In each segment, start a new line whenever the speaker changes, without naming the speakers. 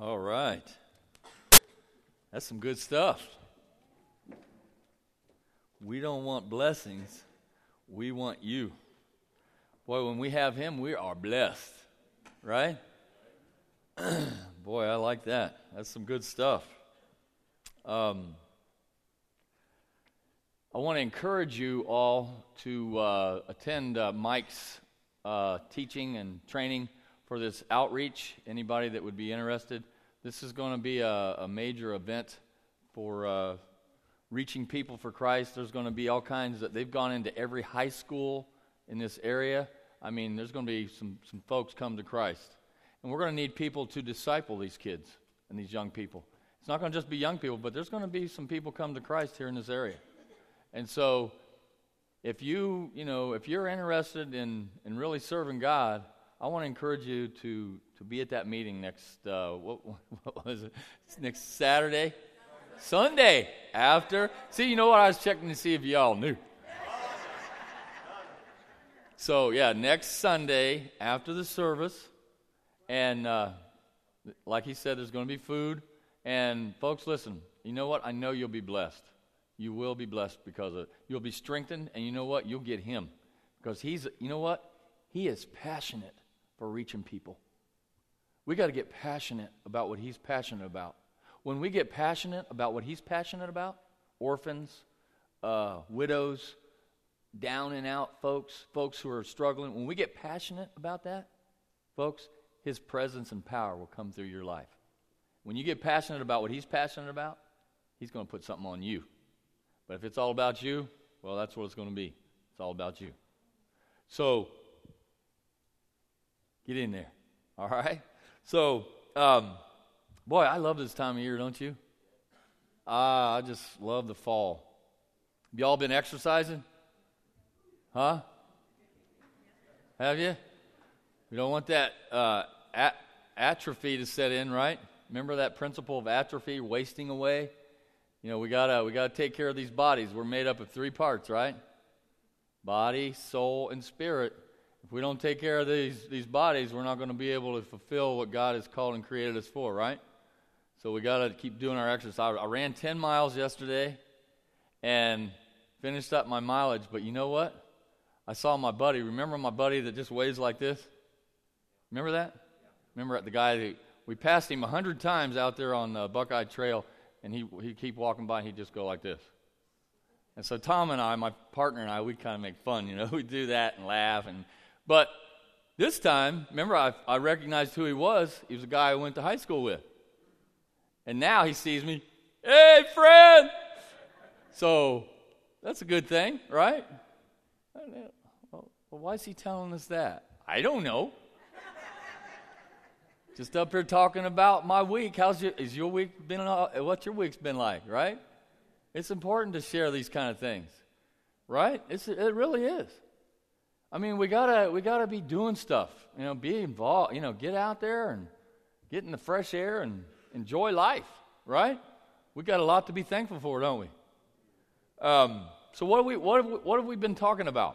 All right. That's some good stuff. We don't want blessings. We want you. Boy, when we have him, we are blessed. Right? Boy, I like that. That's some good stuff. I want to encourage you all to attend Mike's teaching and training for this outreach. Anybody that would be interested. This is going to be a major event for reaching people for Christ. There's going to be all kinds they've gone into every high school in this area. I mean, there's going to be some folks come to Christ. And we're going to need people to disciple these kids and these young people. It's not going to just be young people, but there's going to be some people come to Christ here in this area. And so if you're interested in really serving God, I want to encourage you to be at that meeting next, what was it? It's next Saturday? Sunday after. See, you know what? I was checking to see if y'all knew. So, yeah, next Sunday after the service. And like he said, there's going to be food. And folks, listen, you know what? I know you'll be blessed. You will be blessed because of it. You'll be strengthened, and you know what? You'll get him. Because you know what? He is passionate for reaching people. We got to get passionate about what he's passionate about. When we get passionate about what he's passionate about, orphans, widows, down and out folks who are struggling, when we get passionate about that, folks, his presence and power will come through your life. When you get passionate about what he's passionate about, he's going to put something on you. But if it's all about you, well, that's what it's going to be. It's all about you. So, get in there. All right? So, boy, I love this time of year, don't you? I just love the fall. Have y'all been exercising? Huh? Have you? We don't want that atrophy to set in, right? Remember that principle of atrophy, wasting away? You know, we gotta take care of these bodies. We're made up of three parts, right? Body, soul, and spirit. If we don't take care of these bodies, we're not going to be able to fulfill what God has called and created us for, right? So we got to keep doing our exercise. I ran 10 miles yesterday and finished up my mileage. But you know what? I saw my buddy. Remember my buddy that just weighs like this? Remember that? Remember the guy that we passed him 100 times out there on Buckeye Trail, and he'd keep walking by and he'd just go like this. And so Tom and I, my partner and I, we kind of make fun, we do that and laugh. But this time, remember, I recognized who he was. He was a guy I went to high school with. And now he sees me, hey, friend! So that's a good thing, right? Well, why is he telling us that? I don't know. Just up here talking about my week. What's your week's been like, right? It's important to share these kind of things, right? It really is. I mean, we gotta be doing stuff, be involved, get out there and get in the fresh air and enjoy life, right? We got a lot to be thankful for, don't we? So what have we been talking about?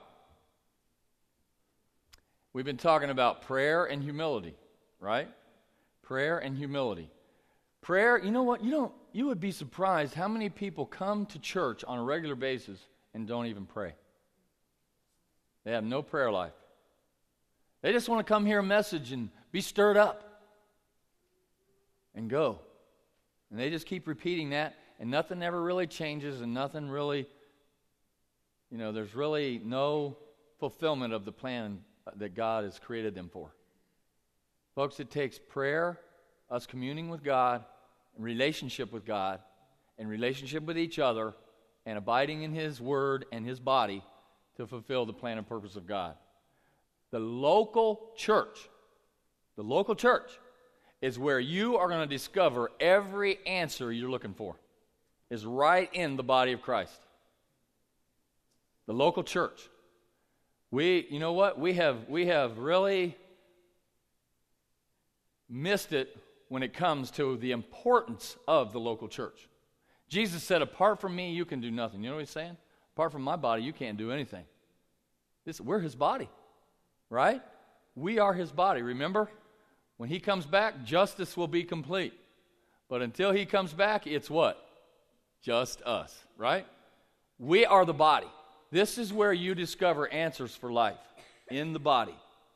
We've been talking about prayer and humility, right? Prayer and humility. Prayer, you know what? You would be surprised how many people come to church on a regular basis and don't even pray. They have no prayer life. They just want to come hear a message and be stirred up and go. And they just keep repeating that, and nothing ever really changes, and nothing really, there's really no fulfillment of the plan that God has created them for. Folks, it takes prayer, us communing with God, relationship with God, and relationship with each other, and abiding in His Word and His body to fulfill the plan and purpose of God. The local church is where you are going to discover every answer you're looking for. Is right in the body of Christ. The local church. You know what? We have really missed it when it comes to the importance of the local church. Jesus said, apart from me, you can do nothing. You know what he's saying? Apart from my body, you can't do anything. We're his body, right? We are his body. Remember? When he comes back, justice will be complete. But until he comes back, it's what? Just us, right? We are the body. This is where you discover answers for life, in the body.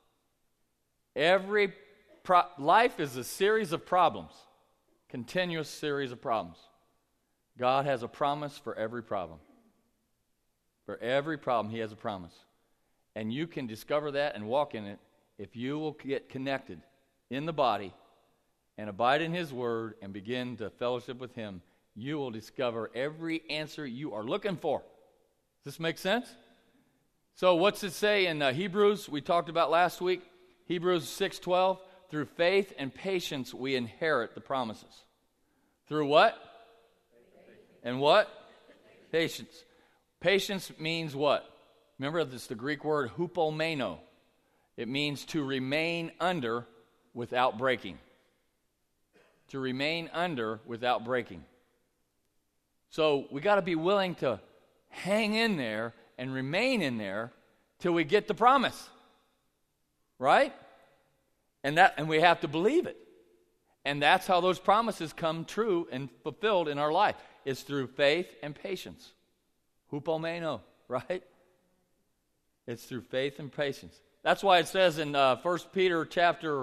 Life is a series of problems, continuous series of problems. God has a promise for every problem. For every problem, he has a promise. And you can discover that and walk in it if you will get connected in the body and abide in his word and begin to fellowship with him. You will discover every answer you are looking for. Does this make sense? So what's it say in Hebrews? We talked about last week. Hebrews 6:12. Through faith and patience we inherit the promises. Through what? And what? Patience. Patience means what? Remember, this is the Greek word hupomeno. It means to remain under without breaking. To remain under without breaking. So we got to be willing to hang in there and remain in there till we get the promise. Right? And we have to believe it. And that's how those promises come true and fulfilled in our life. It's through faith and patience. Hupomeno, right? It's through faith and patience. That's why it says in 2 Peter chapter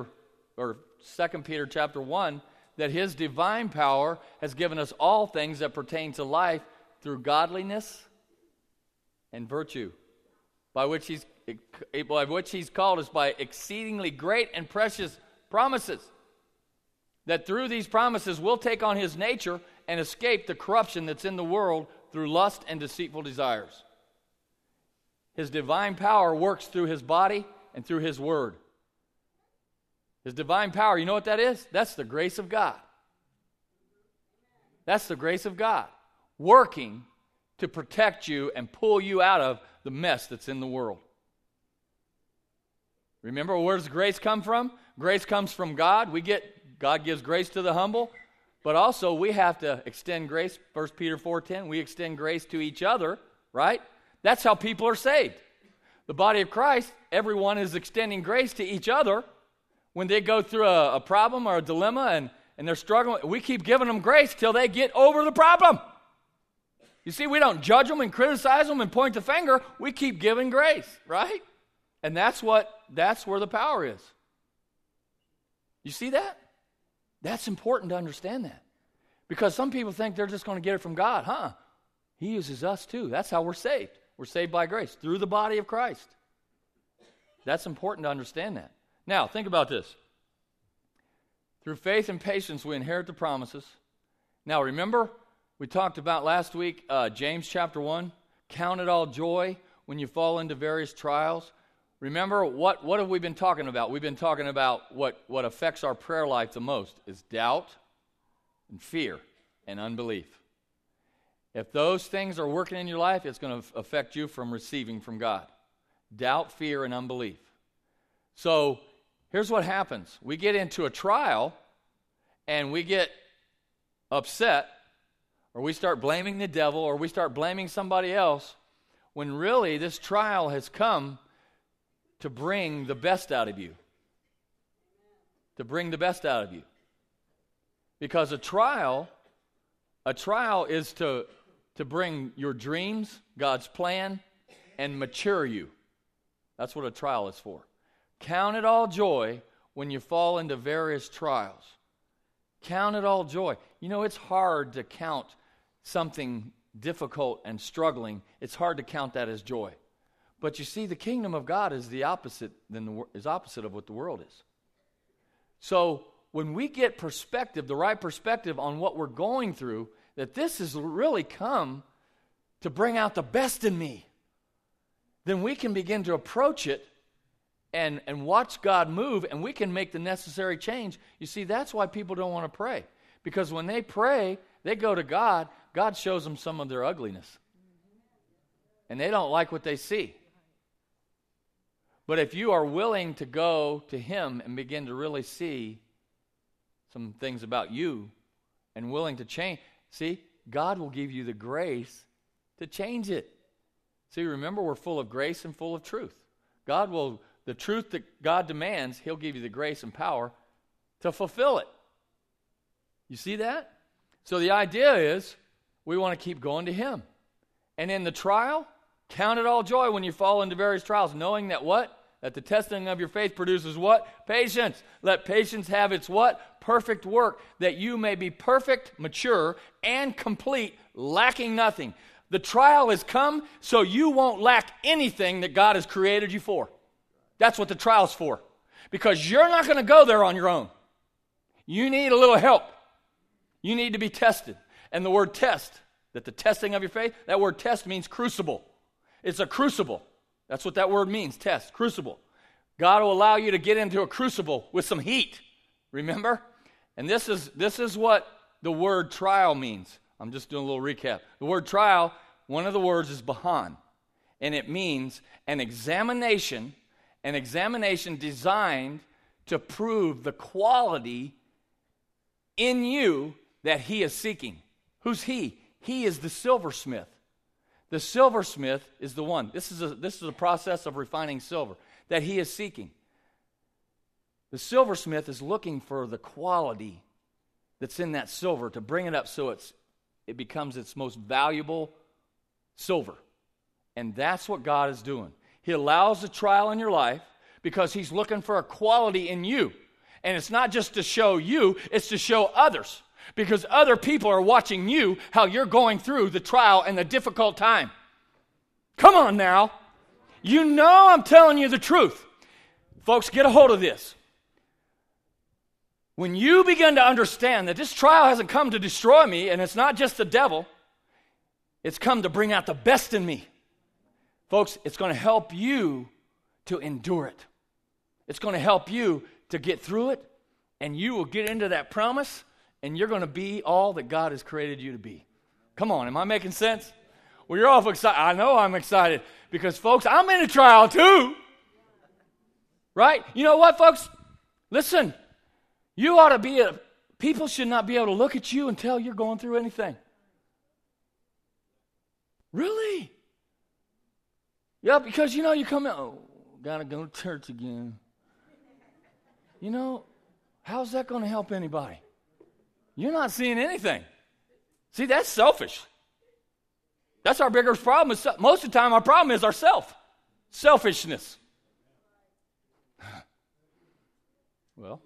1 that his divine power has given us all things that pertain to life through godliness and virtue, by which he's called us by exceedingly great and precious promises, that through these promises we'll take on his nature and escape the corruption that's in the world through lust and deceitful desires. His divine power works through his body and through his word. His divine power, you know what that is? That's the grace of God. That's the grace of God working to protect you and pull you out of the mess that's in the world. Remember, where does grace come from? Grace comes from God. God gives grace to the humble, but also we have to extend grace. 1 Peter 4:10, we extend grace to each other, right? That's how people are saved. The body of Christ, everyone is extending grace to each other. When they go through a problem or a dilemma and they're struggling, we keep giving them grace till they get over the problem. You see, we don't judge them and criticize them and point the finger. We keep giving grace, right? And that's where the power is. You see that? That's important to understand that. Because some people think they're just going to get it from God. He uses us too. That's how we're saved. We're saved by grace, through the body of Christ. That's important to understand that. Now, think about this. Through faith and patience, we inherit the promises. Now, remember, we talked about last week, James chapter 1. Count it all joy when you fall into various trials. Remember, what have we been talking about? We've been talking about what affects our prayer life the most is doubt and fear and unbelief. If those things are working in your life, it's going to affect you from receiving from God. Doubt, fear, and unbelief. So, here's what happens. We get into a trial, and we get upset, or we start blaming the devil, or we start blaming somebody else, when really this trial has come to bring the best out of you. To bring the best out of you. Because a trial is to bring your dreams, God's plan, and mature you. That's what a trial is for. Count it all joy when you fall into various trials. Count it all joy. You know, it's hard to count something difficult and struggling. It's hard to count that as joy. But you see, the kingdom of God is the opposite of what the world is. So when we get perspective, the right perspective on what we're going through, that this has really come to bring out the best in me, then we can begin to approach it and watch God move, and we can make the necessary change. You see, that's why people don't want to pray. Because when they pray, they go to God, God shows them some of their ugliness. And they don't like what they see. But if you are willing to go to Him and begin to really see some things about you and willing to change, see, God will give you the grace to change it. See, remember, we're full of grace and full of truth. The truth that God demands, He'll give you the grace and power to fulfill it. You see that? So the idea is we want to keep going to him. And in the trial, count it all joy when you fall into various trials, knowing that what? That the testing of your faith produces what? Patience. Let patience have its what? Perfect work, that you may be perfect, mature, and complete, lacking nothing. The trial has come so you won't lack anything that God has created you for. That's what the trial's for. Because you're not going to go there on your own. You need a little help. You need to be tested. And the word test, that the testing of your faith, that word test means crucible. It's a crucible. That's what that word means, test, crucible. God will allow you to get into a crucible with some heat. Remember? And this is what the word trial means. I'm just doing a little recap. The word trial, one of the words is bahan. And it means an examination designed to prove the quality in you that he is seeking. Who's he? He is the silversmith. The silversmith is the one. This is a process of refining silver that he is seeking. The silversmith is looking for the quality that's in that silver to bring it up so it becomes its most valuable silver. And that's what God is doing. He allows a trial in your life because he's looking for a quality in you. And it's not just to show you, it's to show others. Because other people are watching you, how you're going through the trial and the difficult time. Come on now. You know I'm telling you the truth. Folks, get a hold of this. When you begin to understand that this trial hasn't come to destroy me, and it's not just the devil, it's come to bring out the best in me. Folks, it's going to help you to endure it. It's going to help you to get through it, and you will get into that promise, and you're going to be all that God has created you to be. Come on, am I making sense? Well, you're all excited. I know I'm excited because, folks, I'm in a trial too. Right? You know what, folks? Listen, you ought to people should not be able to look at you and tell you're going through anything. Really? Yeah, because, you come in, got to go to church again. How's that going to help anybody? You're not seeing anything. See, that's selfish. That's our biggest problem. Most of the time, our problem is ourself. Selfishness. Well,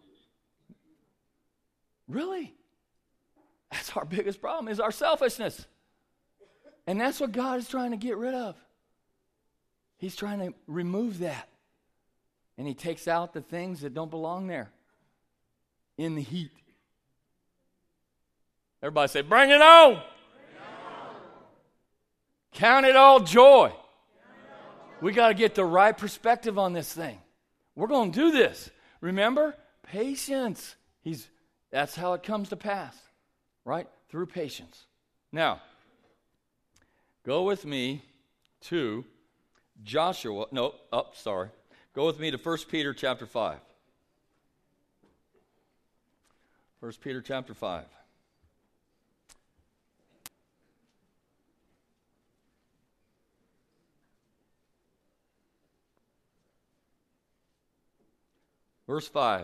really? That's our biggest problem, is our selfishness. And that's what God is trying to get rid of. He's trying to remove that. And he takes out the things that don't belong there in the heat. Everybody say, bring it on. Bring it on. Count it all joy. We got to get the right perspective on this thing. We're going to do this. Remember? Patience. That's how it comes to pass. Right? Through patience. Now, go with me to Joshua. Go with me to 1 Peter chapter 5. 1 Peter chapter 5. Verse 5.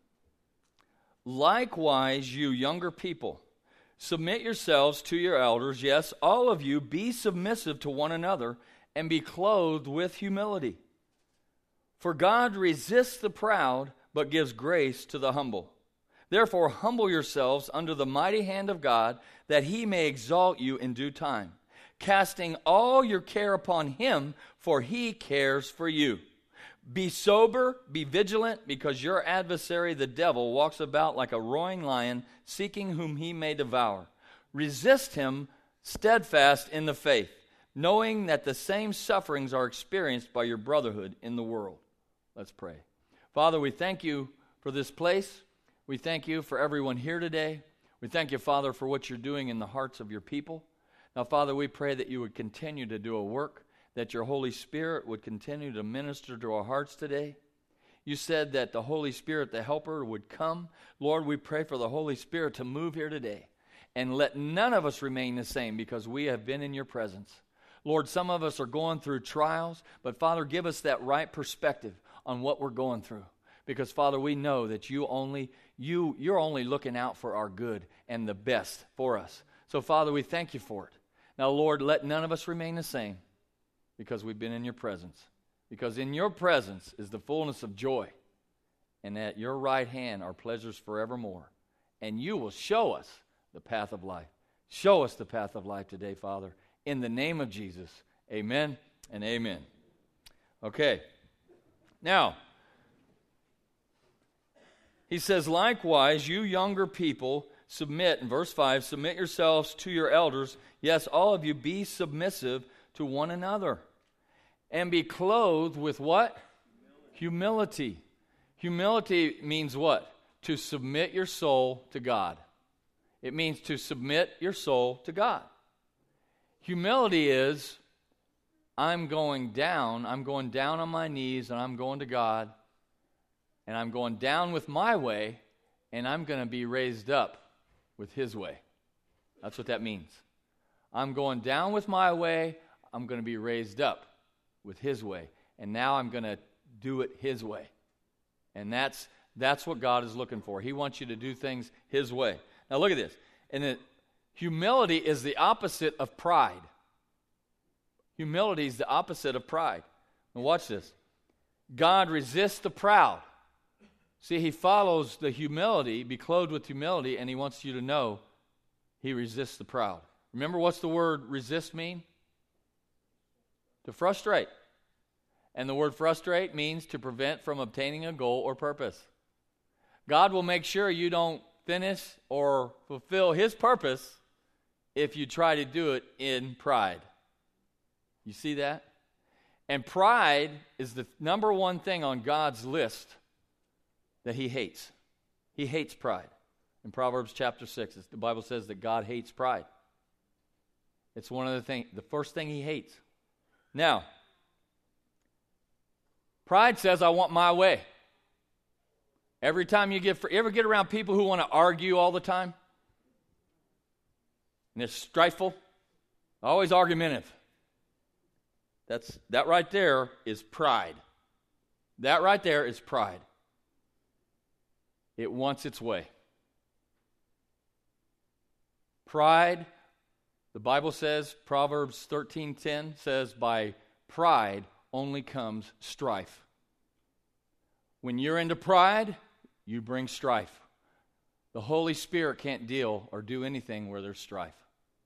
Likewise, you younger people, submit yourselves to your elders. Yes, all of you, be submissive to one another and be clothed with humility. For God resists the proud, but gives grace to the humble. Therefore, humble yourselves under the mighty hand of God, that he may exalt you in due time, casting all your care upon him, for he cares for you. Be sober, be vigilant, because your adversary, the devil, walks about like a roaring lion, seeking whom he may devour. Resist him, steadfast in the faith, knowing that the same sufferings are experienced by your brotherhood in the world. Let's pray. Father, we thank you for this place. We thank you for everyone here today. We thank you, Father, for what you're doing in the hearts of your people. Now, Father, we pray that you would continue to do a work, that your Holy Spirit would continue to minister to our hearts today. You said that the Holy Spirit, the Helper, would come. Lord, we pray for the Holy Spirit to move here today. And let none of us remain the same, because we have been in your presence. Lord, some of us are going through trials, but Father, give us that right perspective on what we're going through. Because, Father, we know that you're only looking out for our good and the best for us. So, Father, we thank you for it. Now, Lord, let none of us remain the same because we've been in your presence. Because in your presence is the fullness of joy, and at your right hand are pleasures forevermore. And you will show us the path of life. Show us the path of life today, Father. In the name of Jesus, amen and amen. Okay. Now, he says, likewise, you younger people, submit, in verse 5, submit yourselves to your elders. Yes, all of you, be submissive to one another. And be clothed with what? Humility. Humility means what? To submit your soul to God. It means to submit your soul to God. Humility is, I'm going down on my knees, and I'm going to God, and I'm going down with my way, and I'm going to be raised up with his way. That's what that means. I'm going down with my way, I'm going to be raised up with his way. And now I'm going to do it his way. And that's what God is looking for. He wants you to do things his way. Now look at this. And humility is the opposite of pride. Humility is the opposite of pride. Now watch this. God resists the proud. See, he follows the humility, be clothed with humility, and he wants you to know he resists the proud. Remember, what's the word resist mean? To frustrate. And the word frustrate means to prevent from obtaining a goal or purpose. God will make sure you don't finish or fulfill his purpose if you try to do it in pride. You see that? And pride is the number one thing on God's list that he hates. He hates pride. In Proverbs chapter 6, the Bible says that God hates pride. It's one of the first thing he hates. Now, pride says, I want my way. Every time you ever get around people who want to argue all the time? And they're strifeful? Always argumentative. That right there is pride. That right there is pride. It wants its way. Pride, the Bible says, Proverbs 13:10 says, by pride only comes strife. When you're into pride, you bring strife. The Holy Spirit can't deal or do anything where there's strife.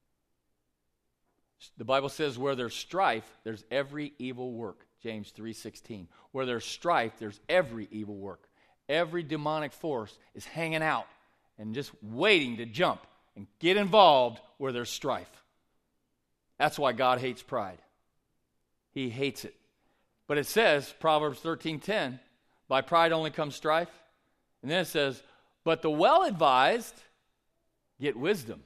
The Bible says where there's strife, there's every evil work. James 3:16. Where there's strife, there's every evil work. Every demonic force is hanging out and just waiting to jump and get involved where there's strife. That's why God hates pride. He hates it. But it says, Proverbs 13:10, by pride only comes strife. And then it says, but the well-advised get wisdom.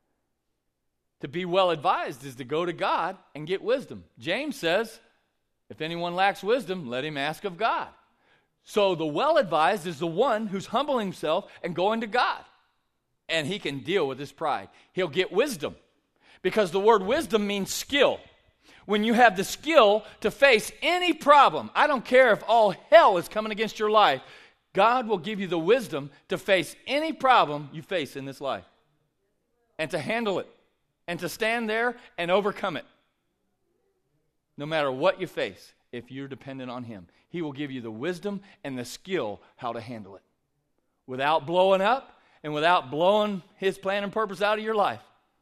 To be well-advised is to go to God and get wisdom. James says, if anyone lacks wisdom, let him ask of God. So the well-advised is the one who's humbling himself and going to God. And he can deal with his pride. He'll get wisdom. Because the word wisdom means skill. When you have the skill to face any problem, I don't care if all hell is coming against your life, God will give you the wisdom to face any problem you face in this life. And to handle it. And to stand there and overcome it. No matter what you face, if you're dependent on him. He will give you the wisdom and the skill how to handle it. Without blowing up and without blowing his plan and purpose out of your life.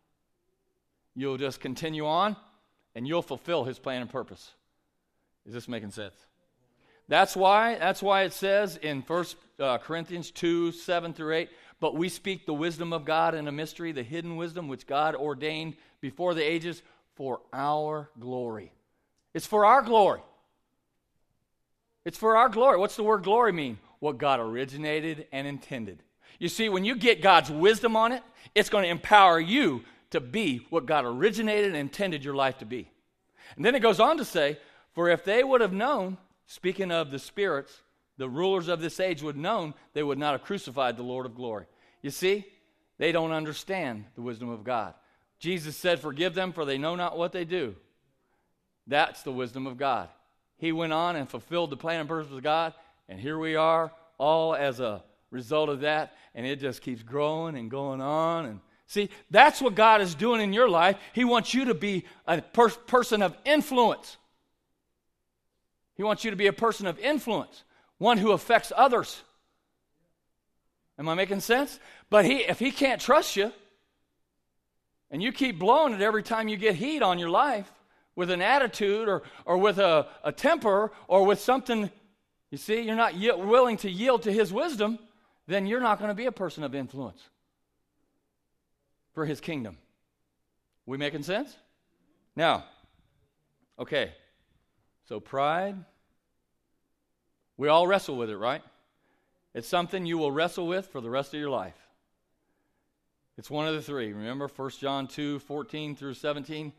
You'll just continue on and you'll fulfill his plan and purpose. Is this making sense? That's why it says in 1 Corinthians 2:7-8, but we speak the wisdom of God in a mystery, the hidden wisdom which God ordained before the ages for our glory. It's for our glory. It's for our glory. What's the word glory mean? What God originated and intended. You see, when you get God's wisdom on it, it's going to empower you to be what God originated and intended your life to be. And then it goes on to say, for if they would have known, speaking of the spirits, the rulers of this age would have known, they would not have crucified the Lord of glory. You see, they don't understand the wisdom of God. Jesus said, forgive them, for they know not what they do. That's the wisdom of God. He went on and fulfilled the plan and purpose of God, and here we are all as a result of that, and it just keeps growing and going on. And see, that's what God is doing in your life. He wants you to be a person of influence. He wants you to be a person of influence, one who affects others. Am I making sense? But if he can't trust you, and you keep blowing it every time you get heat on your life with an attitude or with a temper or with something, you see, you're not willing to yield to his wisdom, then you're not going to be a person of influence for his kingdom. We making sense? Now, okay, so pride, we all wrestle with it, right? It's something you will wrestle with for the rest of your life. It's one of the three. Remember 1 John 2:14 through 17?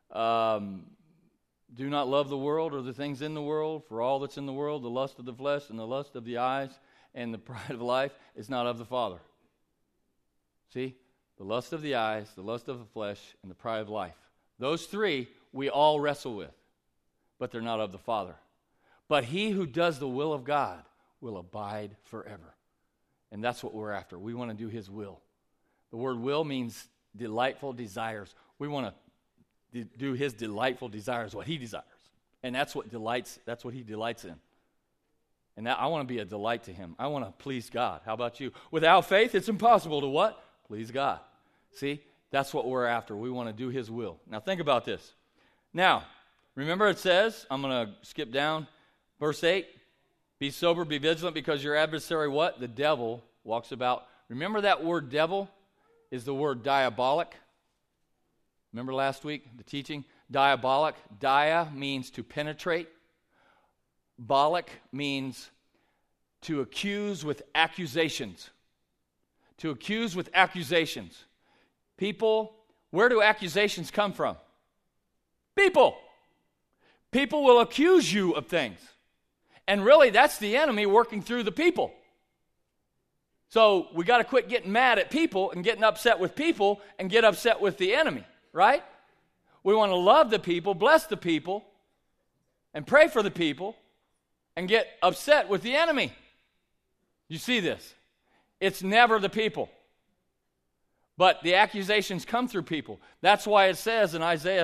Do not love the world or the things in the world, for all that's in the world, the lust of the flesh and the lust of the eyes and the pride of life is not of the Father. See? The lust of the eyes, the lust of the flesh, and the pride of life. Those three we all wrestle with, but they're not of the Father. But he who does the will of God will abide forever. And that's what we're after. We want to do his will. The word will means delightful desires. We want to do his delightful desires, what he desires. And that's what he delights in. And I want to be a delight to him. I want to please God. How about you? Without faith, it's impossible to what? Please God. See? That's what we're after. We want to do his will. Now think about this. Now, remember it says, I'm going to skip down, verse 8, be sober, be vigilant, because your adversary, what? The devil walks about. Remember that word devil is the word diabolic. Remember last week, the teaching? Diabolic. Dia means to penetrate. Bolic means to accuse with accusations. To accuse with accusations. People, where do accusations come from? People. People will accuse you of things. And really, that's the enemy working through the people. So we got to quit getting mad at people and getting upset with people and get upset with the enemy, right? We want to love the people, bless the people, and pray for the people, and get upset with the enemy. You see this? It's never the people. But the accusations come through people. That's why it says in Isaiah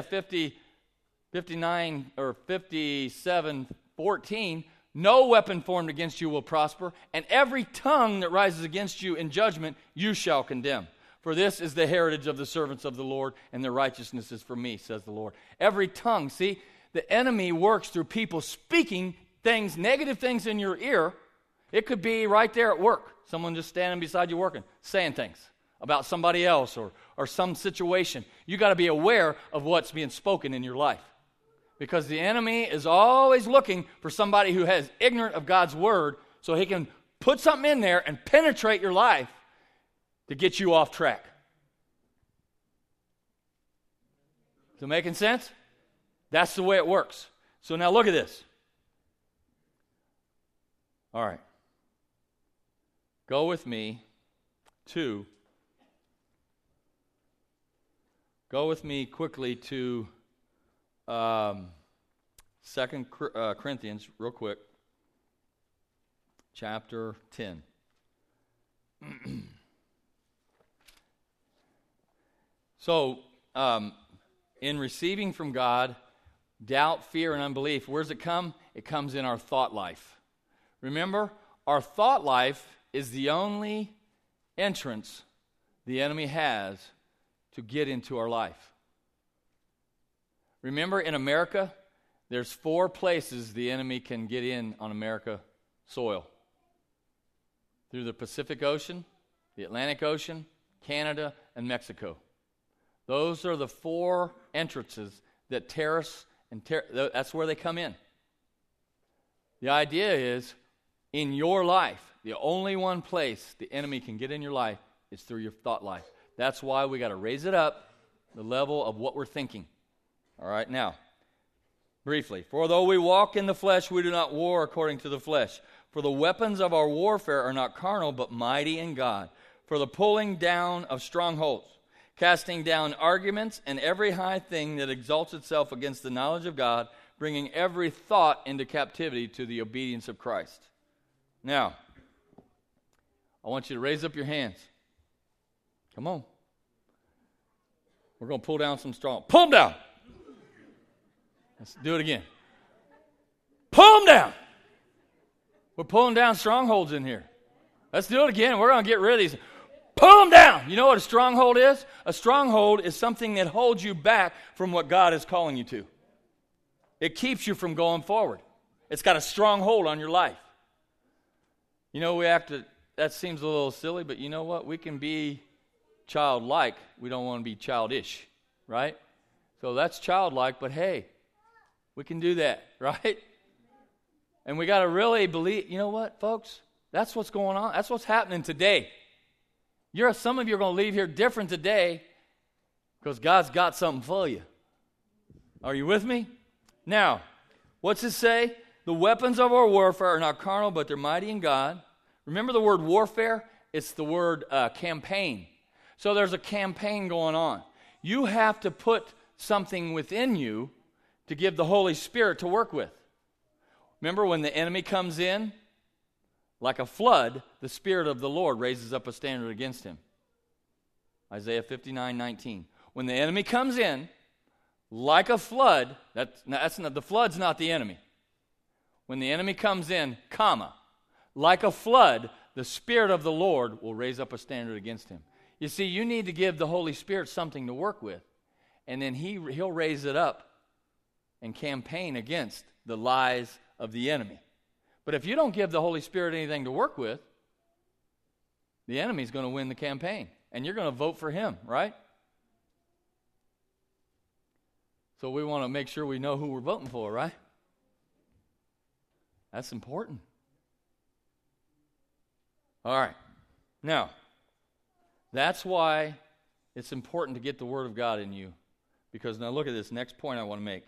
59 or 57:14, no weapon formed against you will prosper, and every tongue that rises against you in judgment you shall condemn. For this is the heritage of the servants of the Lord, and their righteousness is for me, says the Lord. Every tongue, see, the enemy works through people speaking things, negative things in your ear. It could be right there at work. Someone just standing beside you working, saying things about somebody else or some situation. You got to be aware of what's being spoken in your life. Because the enemy is always looking for somebody who is ignorant of God's word so he can put something in there and penetrate your life to get you off track. Is it making sense? That's the way it works. So now look at this. All right. Go with me quickly to 2 Corinthians, real quick, chapter 10. So, in receiving from God, doubt, fear, and unbelief, where does it come? It comes in our thought life. Remember, our thought life is the only entrance the enemy has to get into our life. Remember, in America, there's 4 places the enemy can get in on America soil. Through the Pacific Ocean, the Atlantic Ocean, Canada, and Mexico. Those are the 4 entrances that terrorists, that's where they come in. The idea is, in your life, the only one place the enemy can get in your life is through your thought life. That's why we got to raise it up, the level of what we're thinking. All right, now, briefly. For though we walk in the flesh, we do not war according to the flesh. For the weapons of our warfare are not carnal, but mighty in God. For the pulling down of strongholds, casting down arguments and every high thing that exalts itself against the knowledge of God, bringing every thought into captivity to the obedience of Christ. Now, I want you to raise up your hands. Come on. We're going to pull down some strong. Pull them down. Let's do it again. Pull them down. We're pulling down strongholds in here. Let's do it again. We're going to get rid of these. Pull them down. You know what a stronghold is? A stronghold is something that holds you back from what God is calling you to. It keeps you from going forward. It's got a strong hold on your life. You know, that seems a little silly, but you know what? We can be childlike. We don't want to be childish, right? So that's childlike, but hey, we can do that, right? And we got to really believe, you know what, folks? That's what's going on. That's what's happening today. Some of you are going to leave here different today because God's got something for you. Are you with me? Now, what's it say? The weapons of our warfare are not carnal, but they're mighty in God. Remember the word warfare? It's the word campaign. So there's a campaign going on. You have to put something within you to give the Holy Spirit to work with. Remember when the enemy comes in? Like a flood, the Spirit of the Lord raises up a standard against him. Isaiah 59:19. When the enemy comes in, like a flood, the flood's not the enemy. When the enemy comes in, like a flood, the Spirit of the Lord will raise up a standard against him. You see, you need to give the Holy Spirit something to work with, and then he'll raise it up and campaign against the lies of the enemy. But if you don't give the Holy Spirit anything to work with, the enemy's going to win the campaign, and you're going to vote for him, right? So we want to make sure we know who we're voting for, right? That's important. All right. Now, that's why it's important to get the Word of God in you. Because now look at this next point I want to make.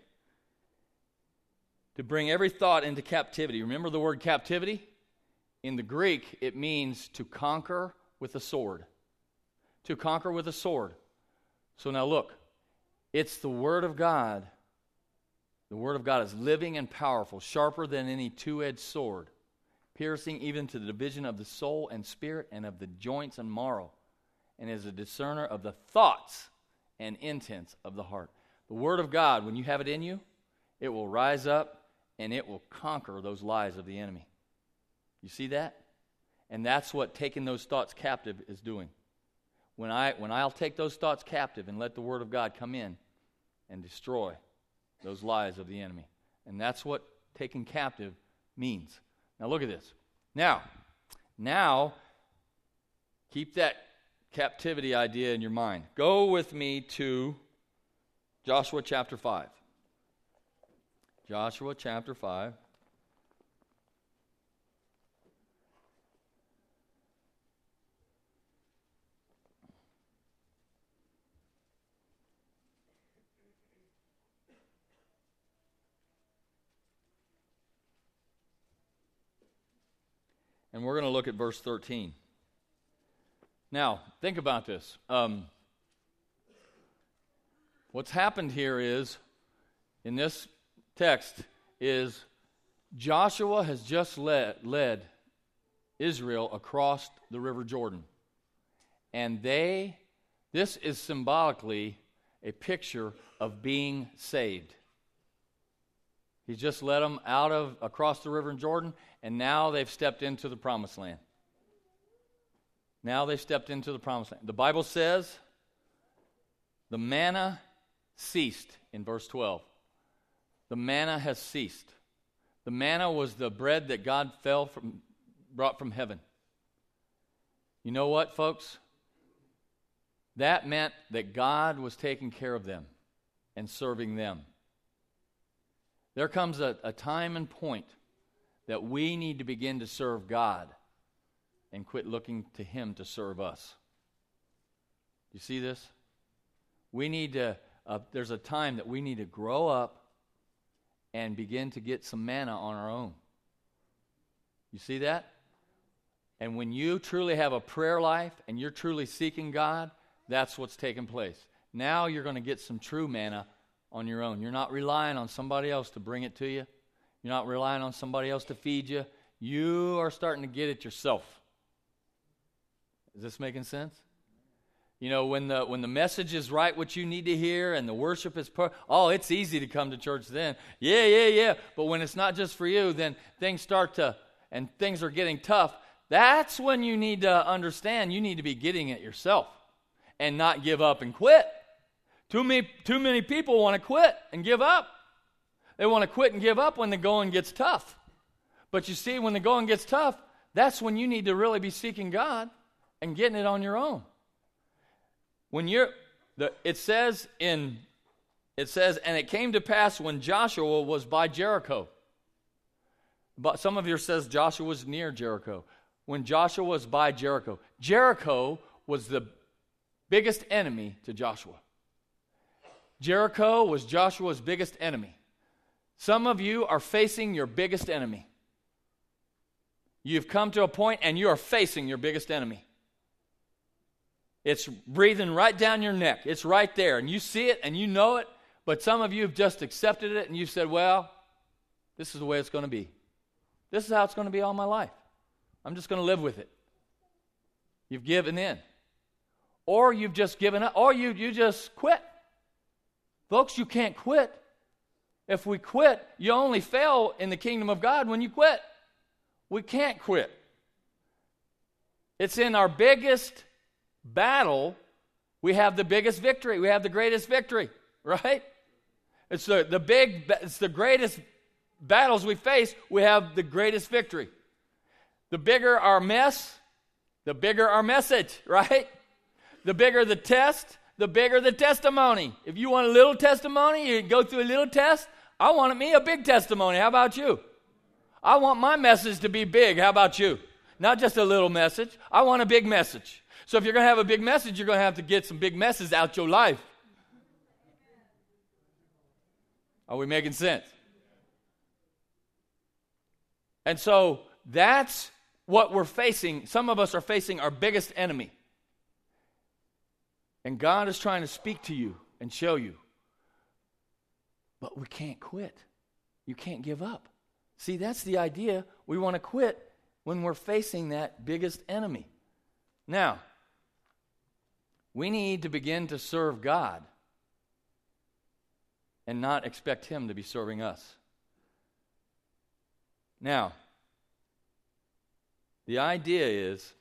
To bring every thought into captivity. Remember the word captivity? In the Greek, it means to conquer with a sword. To conquer with a sword. So now look. It's the Word of God. The Word of God is living and powerful, sharper than any two-edged sword, piercing even to the division of the soul and spirit and of the joints and marrow, and is a discerner of the thoughts and intents of the heart. The Word of God, when you have it in you, it will rise up and it will conquer those lies of the enemy. You see that? And that's what taking those thoughts captive is doing. When I'll take those thoughts captive and let the Word of God come in and destroy those lies of the enemy. And that's what taking captive means. Now look at this. Now, keep that captivity idea in your mind. Go with me to Joshua chapter 5. Joshua chapter 5. And we're going to look at verse 13. Now, think about this. What's happened here is, in this text, is Joshua has just led Israel across the River Jordan. And this is symbolically a picture of being saved. He's just led them across the River Jordan, and now they've stepped into the Promised Land. Now they've stepped into the Promised Land. The Bible says the manna ceased in verse 12. The manna has ceased. The manna was the bread that God brought from heaven. You know what, folks? That meant that God was taking care of them and serving them. There comes a time and point that we need to begin to serve God and quit looking to Him to serve us. You see this? We need to, there's a time that we need to grow up and begin to get some manna on our own. You see that? And when you truly have a prayer life and you're truly seeking God, that's what's taking place. Now you're going to get some true manna on your own. You're not relying on somebody else to bring it to you. You're not relying on somebody else to feed you. You are starting to get it yourself. Is this making sense? You know, when the message is right, what you need to hear, and the worship is it's easy to come to church then. Yeah. But when it's not just for you, then things and things are getting tough. That's when you need to understand you need to be getting it yourself and not give up and quit. Too many people want to quit and give up. They want to quit and give up when the going gets tough. But you see, when the going gets tough, that's when you need to really be seeking God and getting it on your own. It says, and it came to pass when Joshua was by Jericho. But some of you says Joshua was near Jericho. When Joshua was by Jericho. Jericho was the biggest enemy to Joshua. Jericho was Joshua's biggest enemy. Some of you are facing your biggest enemy. You've come to a point and you are facing your biggest enemy. It's breathing right down your neck. It's right there. And you see it and you know it. But some of you have just accepted it and you said, well, this is the way it's going to be. This is how it's going to be all my life. I'm just going to live with it. You've given in. Or you've just given up. Or you just quit. Folks, you can't quit. If we quit, you only fail in the kingdom of God when you quit. We can't quit. It's in our biggest battle, we have the biggest victory. We have the greatest victory, right? It's the greatest battles we face, we have the greatest victory. The bigger our mess, the bigger our message, right? The bigger the test, the bigger the testimony. If you want a little testimony, you go through a little test. I want me a big testimony. How about you? I want my message to be big. How about you? Not just a little message. I want a big message. So if you're going to have a big message, you're going to have to get some big messes out your life. Are we making sense? And so that's what we're facing. Some of us are facing our biggest enemy. And God is trying to speak to you and show you. But we can't quit. You can't give up. See, that's the idea. We want to quit when we're facing that biggest enemy. Now, we need to begin to serve God and not expect Him to be serving us. Now, the idea is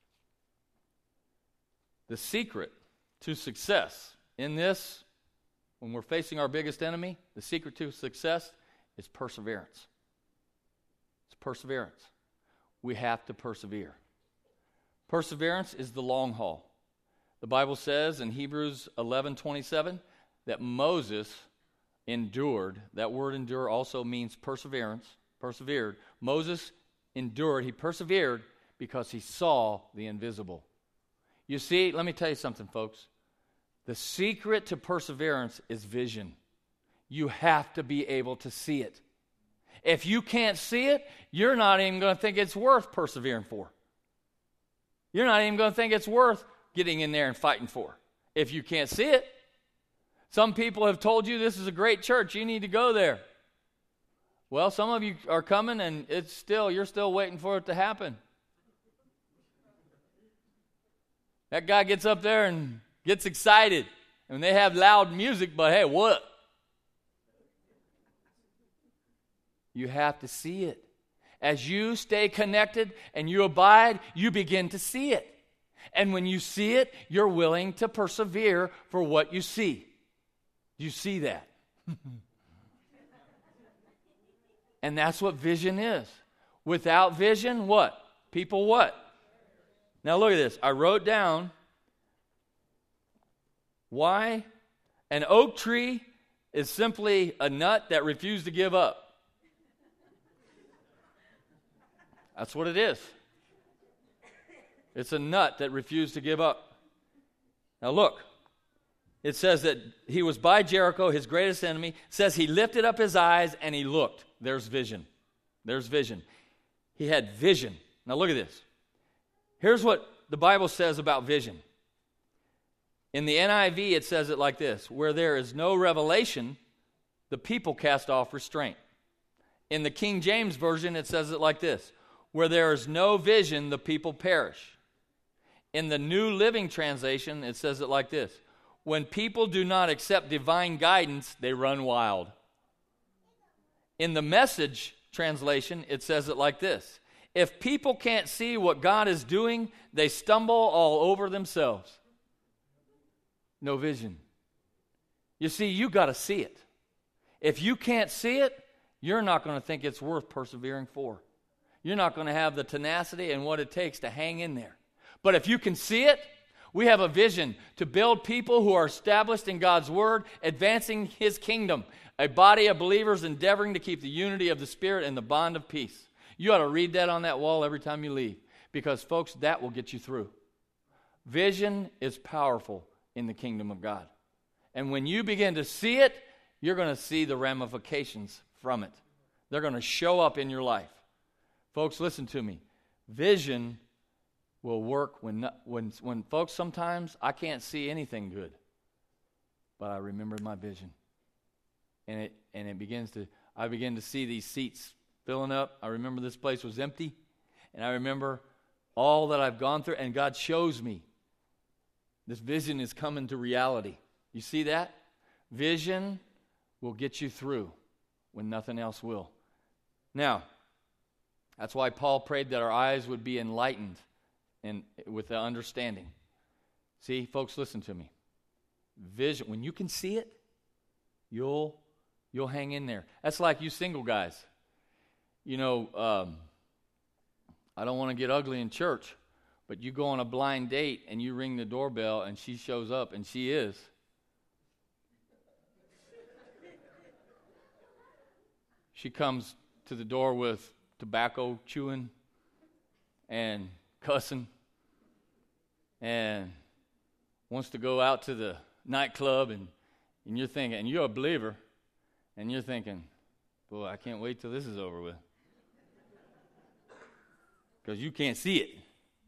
the secret to success in this, when we're facing our biggest enemy, the secret to success is perseverance. It's perseverance. We have to persevere. Perseverance is the long haul. The Bible says in Hebrews 11:27 that Moses endured. That word endure also means perseverance, persevered. Moses endured. He persevered because he saw the invisible. You see, let me tell you something, folks. The secret to perseverance is vision. You have to be able to see it. If you can't see it, you're not even going to think it's worth persevering for. You're not even going to think it's worth getting in there and fighting for if you can't see it. Some people have told you this is a great church, you need to go there. Well, some of you are coming and you're still waiting for it to happen. That guy gets up there and gets excited and they have loud music, but hey, what? You have to see it. As you stay connected and you abide, you begin to see it. And when you see it, you're willing to persevere for what you see. You see that? And that's what vision is. Without vision, what? People what? Now look at this. I wrote down why an oak tree is simply a nut that refused to give up. That's what it is. It's a nut that refused to give up. Now look, it says that he was by Jericho, his greatest enemy. It says he lifted up his eyes and he looked. There's vision. There's vision. He had vision. Now look at this. Here's what the Bible says about vision. In the NIV, it says it like this: where there is no revelation, the people cast off restraint. In the King James Version, it says it like this: where there is no vision, the people perish. In the New Living Translation, it says it like this. When people do not accept divine guidance, they run wild. In the Message translation, it says it like this. If people can't see what God is doing, they stumble all over themselves. No vision. You see, you got to see it. If you can't see it, you're not going to think it's worth persevering for. You're not going to have the tenacity and what it takes to hang in there. But if you can see it, we have a vision to build people who are established in God's Word, advancing His kingdom, a body of believers endeavoring to keep the unity of the Spirit and the bond of peace. You ought to read that on that wall every time you leave, because, folks, that will get you through. Vision is powerful in the kingdom of God. And when you begin to see it, you're going to see the ramifications from it. They're going to show up in your life. Folks, listen to me. Vision will work when folks, sometimes I can't see anything good, but I remember my vision. And I begin to see these seats filling up. I remember this place was empty, and I remember all that I've gone through, and God shows me this vision is coming to reality. You see that? Vision will get you through when nothing else will. Now, that's why Paul prayed that our eyes would be enlightened and with the understanding. See, folks, listen to me. Vision, when you can see it, you'll hang in there. That's like you single guys. You know, I don't want to get ugly in church, but you go on a blind date and you ring the doorbell and she shows up, and she is. She comes to the door with tobacco chewing and cussing and wants to go out to the nightclub, and you're thinking, and you're a believer, and you're thinking, boy, I can't wait till this is over with. Because you can't see it.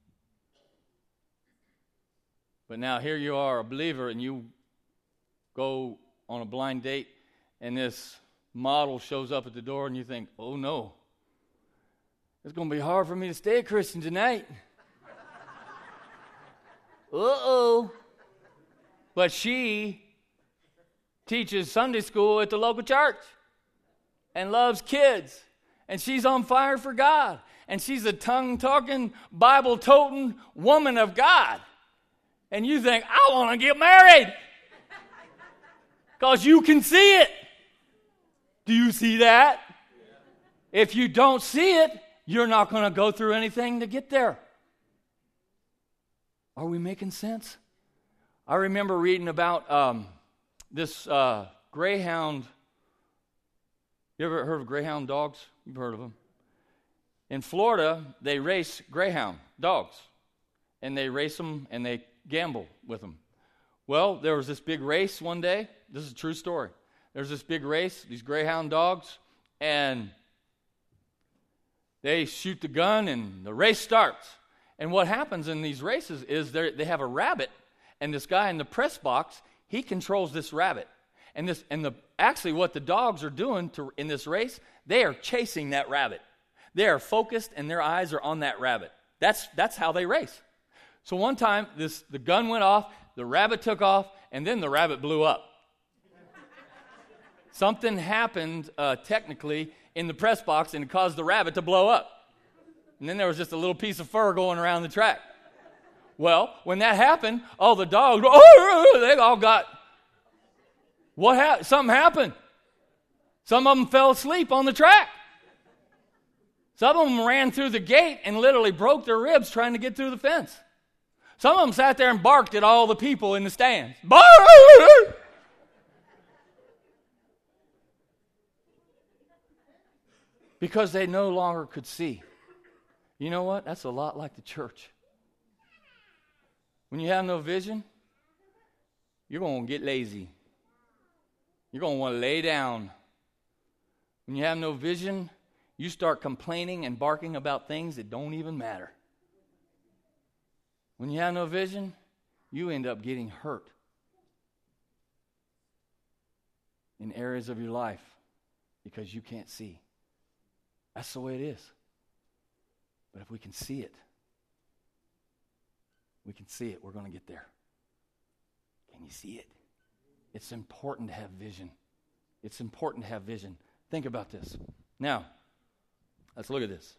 But now here you are, a believer, and you go on a blind date, and this model shows up at the door, and you think, oh no, it's going to be hard for me to stay a Christian tonight. Uh-oh. But she teaches Sunday school at the local church and loves kids, and she's on fire for God, and she's a tongue-talking, Bible-toting woman of God. And you think, I want to get married because you can see it. Do you see that? If you don't see it, you're not going to go through anything to get there. Are we making sense? I remember reading about this greyhound. You ever heard of greyhound dogs? You've heard of them. In Florida, they race greyhound dogs. And they race them and they gamble with them. Well, there was this big race one day. This is a true story. There's this big race, these greyhound dogs, and they shoot the gun and the race starts. And what happens in these races is they have a rabbit, and this guy in the press box, he controls this rabbit. Actually what the dogs are doing in this race, they are chasing that rabbit. They are focused and their eyes are on that rabbit. That's how they race. So one time the gun went off, the rabbit took off, and then the rabbit blew up. Something happened technically in the press box, and it caused the rabbit to blow up. And then there was just a little piece of fur going around the track. Well, when that happened, all the dogs, they all got, something happened. Some of them fell asleep on the track. Some of them ran through the gate and literally broke their ribs trying to get through the fence. Some of them sat there and barked at all the people in the stands. Because they no longer could see. You know what? That's a lot like the church. When you have no vision, you're going to get lazy. You're going to want to lay down. When you have no vision, you start complaining and barking about things that don't even matter. When you have no vision, you end up getting hurt in areas of your life because you can't see. That's the way it is. But if we can see it, We can see it. We're going to get there. Can you see it? It's important to have vision. It's important to have vision. Think about this. Now, let's look at this.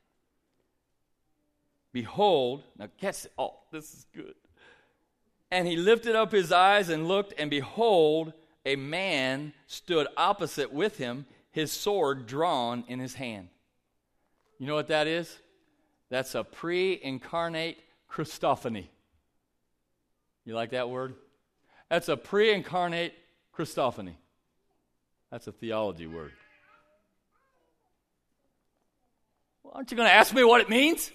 Behold, now catch it. Oh, this is good. And he lifted up his eyes and looked, and behold, a man stood opposite with him, his sword drawn in his hand. You know what that is? That's a pre-incarnate Christophany. You like that word? That's a pre-incarnate Christophany. That's a theology word. Well, aren't you going to ask me what it means?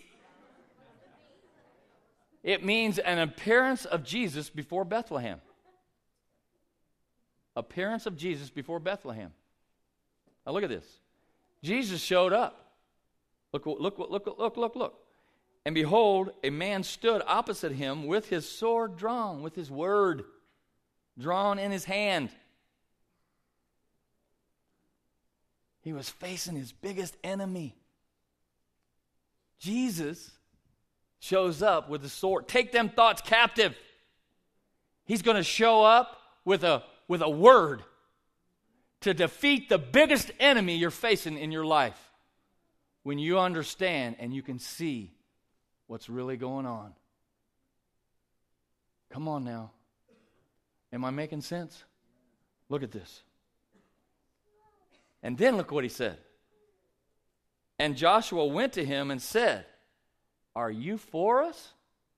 It means an appearance of Jesus before Bethlehem. Appearance of Jesus before Bethlehem. Now look at this. Jesus showed up. Look. And behold, a man stood opposite him with his sword drawn, with his word drawn in his hand. He was facing his biggest enemy. Jesus shows up with a sword. Take them thoughts captive. He's going to show up with a word to defeat the biggest enemy you're facing in your life. When you understand and you can see what's really going on. Come on now. Am I making sense? Look at this. And then look what he said. And Joshua went to him and said, are you for us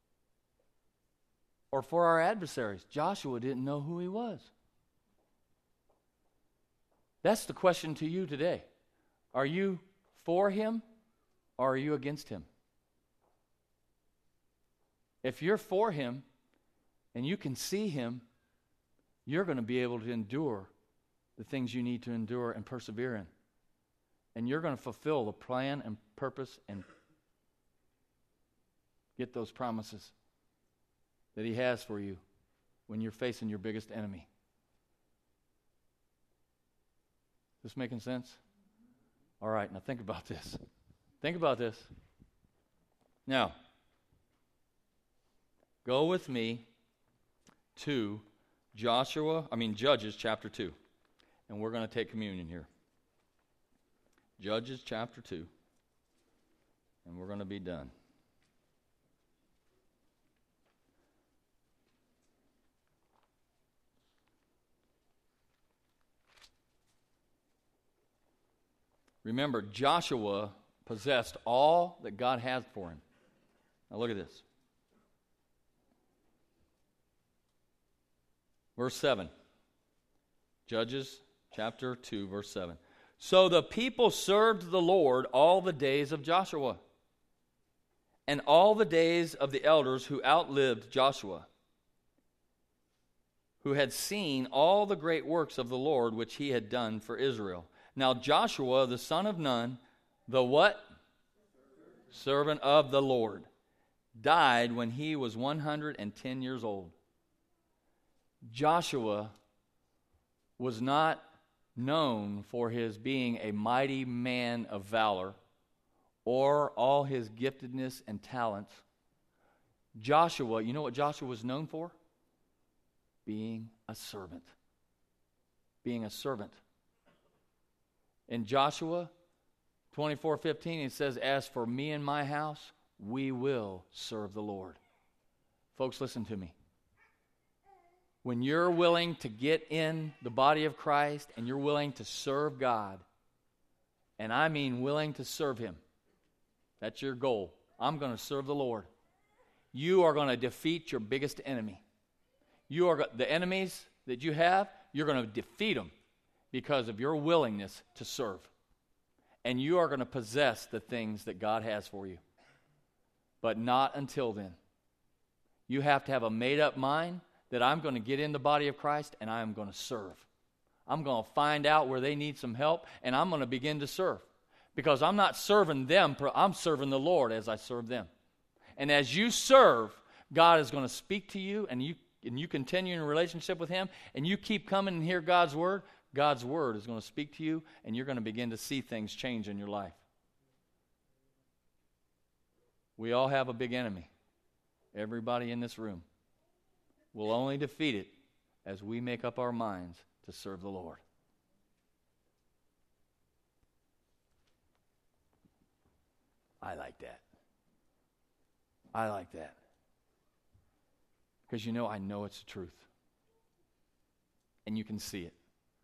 or for our adversaries? Joshua didn't know who he was. That's the question to you today. Are you for him or are you against him? If you're for him and you can see him, you're going to be able to endure the things you need to endure and persevere in. And you're going to fulfill the plan and purpose and get those promises that he has for you when you're facing your biggest enemy. Is this making sense? All right, now think about this. Think about this. Now, go with me to Judges chapter 2. And we're going to take communion here. Judges chapter 2. And we're going to be done. Remember, Joshua possessed all that God had for him. Now look at this. Verse 7. Judges chapter 2, verse 7. So the people served the Lord all the days of Joshua, and all the days of the elders who outlived Joshua, who had seen all the great works of the Lord which he had done for Israel. Now Joshua, the son of Nun, the what? Servant of the Lord, died when he was 110 years old. Joshua was not known for his being a mighty man of valor or all his giftedness and talents. Joshua, you know what Joshua was known for? Being a servant. Being a servant. In Joshua 24:15, it says, as for me and my house, we will serve the Lord. Folks, listen to me. When you're willing to get in the body of Christ and you're willing to serve God, and I mean willing to serve him, that's your goal. I'm going to serve the Lord. You are going to defeat your biggest enemy. The enemies that you have, you're going to defeat them because of your willingness to serve. And you are going to possess the things that God has for you. But not until then. You have to have a made-up mind that I'm going to get in the body of Christ and I am going to serve. I'm going to find out where they need some help and I'm going to begin to serve. Because I'm not serving them, I'm serving the Lord as I serve them. And as you serve, God is going to speak to you and you continue in a relationship with him and you keep coming and hear God's word is going to speak to you and you're going to begin to see things change in your life. We all have a big enemy. everybody in this room. We'll only defeat it as we make up our minds to serve the Lord. I like that. I like that. Because I know it's the truth. And you can see it.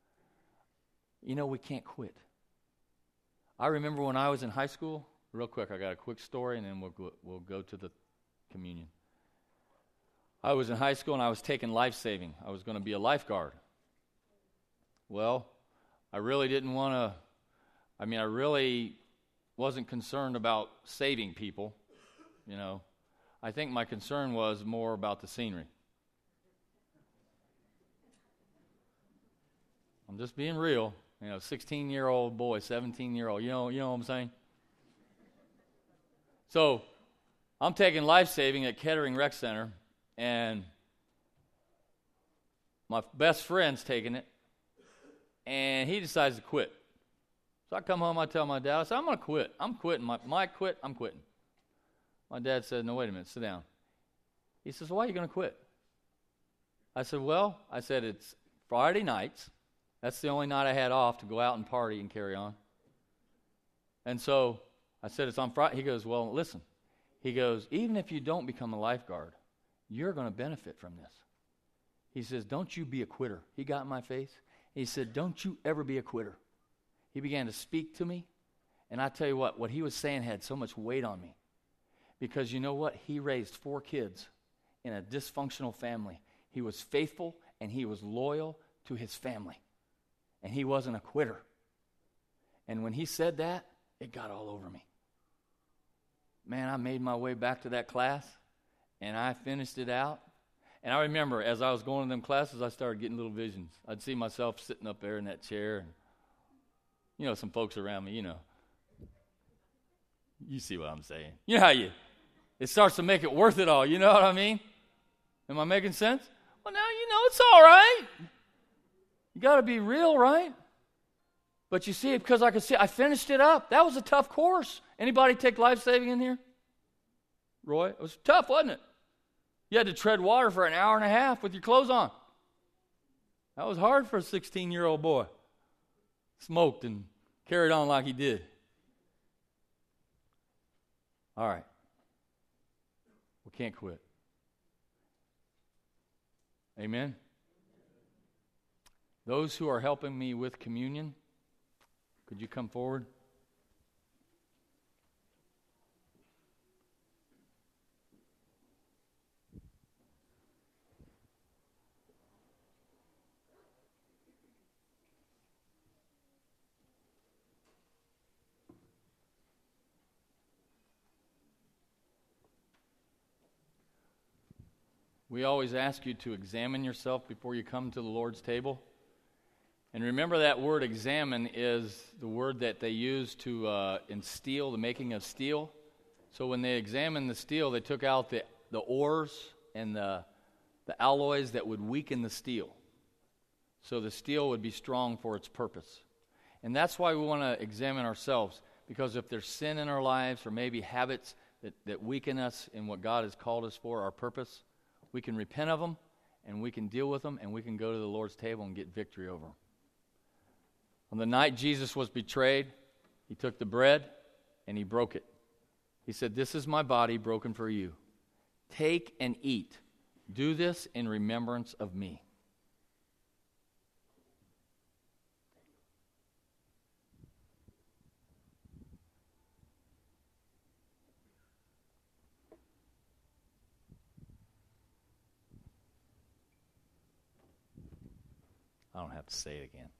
We can't quit. I remember when I was in high school, real quick, I got a quick story, and then we'll go to the communion. I was in high school, and I was taking life-saving. I was going to be a lifeguard. Well, I really didn't want to, I really wasn't concerned about saving people, I think my concern was more about the scenery. I'm just being real. 16-year-old boy, 17-year-old, you know what I'm saying? So, I'm taking life-saving at Kettering Rec Center, and my best friend's taking it, and he decides to quit. So I come home, I tell my dad, I said, I'm going to quit. I'm quitting. I'm quitting. My dad said, no, wait a minute, sit down. He says, why are you going to quit? I said, it's Friday nights. That's the only night I had off to go out and party and carry on. And so I said, it's on Friday. He goes, well, listen. He goes, even if you don't become a lifeguard, you're going to benefit from this. He says, don't you be a quitter. He got in my face. He said, don't you ever be a quitter. He began to speak to me. And I tell you what he was saying had so much weight on me. Because you know what? He raised 4 kids in a dysfunctional family. He was faithful and he was loyal to his family. And he wasn't a quitter. And when he said that, it got all over me. Man, I made my way back to that class, and I finished it out. And I remember, as I was going to them classes, I started getting little visions. I'd see myself sitting up there in that chair, and, some folks around me, You see what I'm saying. You know how it starts to make it worth it all, you know what I mean? Am I making sense? Well, now it's all right. You got to be real, right? But you see, because I could see, I finished it up. That was a tough course. Anybody take life-saving in here? Roy? It was tough, wasn't it? You had to tread water for an hour and a half with your clothes on. That was hard for a 16-year-old boy. Smoked and carried on like he did. All right. We can't quit. Amen? Those who are helping me with communion, could you come forward? We always ask you to examine yourself before you come to the Lord's table. And remember that word examine is the word that they used to in steel, the making of steel. So when they examined the steel, they took out the ores and the alloys that would weaken the steel. So the steel would be strong for its purpose. And that's why we want to examine ourselves, because if there's sin in our lives or maybe habits that weaken us in what God has called us for, our purpose, we can repent of them and we can deal with them and we can go to the Lord's table and get victory over them. On the night Jesus was betrayed, he took the bread and he broke it. He said, "This is my body broken for you. Take and eat. Do this in remembrance of me." I don't have to say it again.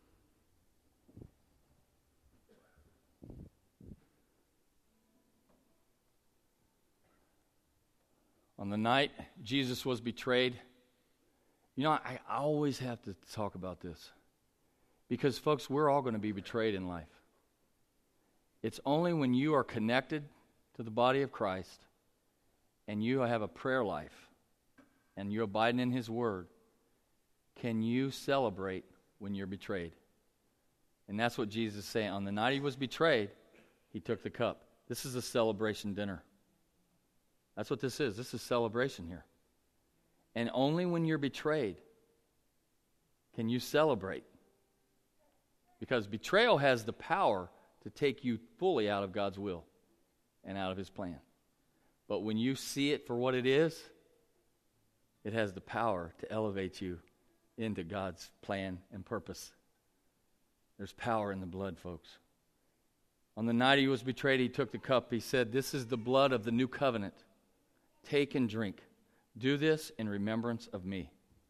On the night Jesus was betrayed, I always have to talk about this. Because, folks, we're all going to be betrayed in life. It's only when you are connected to the body of Christ and you have a prayer life and you're abiding in His Word, can you celebrate when you're betrayed? And that's what Jesus is saying. On the night He was betrayed, He took the cup. This is a celebration dinner. That's what this is. This is celebration here. And only when you're betrayed can you celebrate. Because betrayal has the power to take you fully out of God's will and out of His plan. But when you see it for what it is, it has the power to elevate you into God's plan and purpose. There's power in the blood, folks. On the night He was betrayed, He took the cup. He said, "This is the blood of the new covenant. Take and drink. Do this in remembrance of me."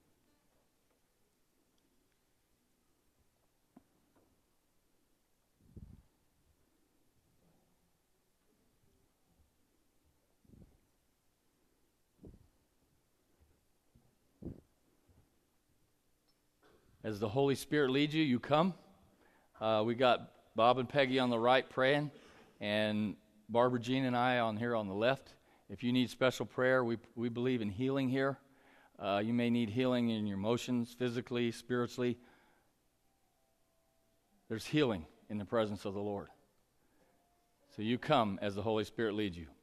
As the Holy Spirit leads you, you come. We got Bob and Peggy on the right praying, and Barbara Jean and I on here on the left. If you need special prayer, we believe in healing here. You may need healing in your emotions, physically, spiritually. There's healing in the presence of the Lord. So you come as the Holy Spirit leads you.